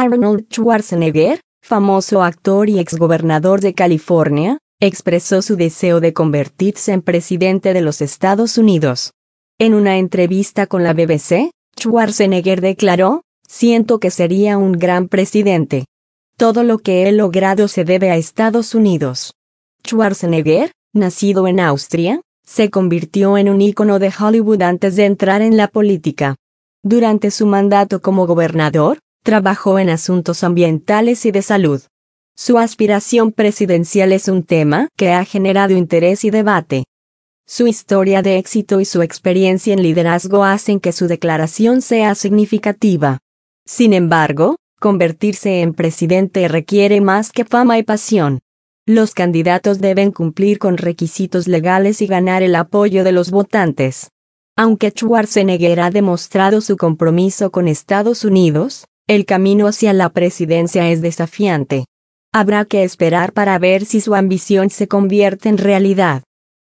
Arnold Schwarzenegger, famoso actor y exgobernador de California, expresó su deseo de convertirse en presidente de los Estados Unidos. En una entrevista con la BBC, Schwarzenegger declaró: "Siento que sería un gran presidente. Todo lo que he logrado se debe a Estados Unidos". Schwarzenegger, nacido en Austria, se convirtió en un ícono de Hollywood antes de entrar en la política. Durante su mandato como gobernador, trabajó en asuntos ambientales y de salud. Su aspiración presidencial es un tema que ha generado interés y debate. Su historia de éxito y su experiencia en liderazgo hacen que su declaración sea significativa. Sin embargo, convertirse en presidente requiere más que fama y pasión. Los candidatos deben cumplir con requisitos legales y ganar el apoyo de los votantes. Aunque Schwarzenegger ha demostrado su compromiso con Estados Unidos, el camino hacia la presidencia es desafiante. Habrá que esperar para ver si su ambición se convierte en realidad.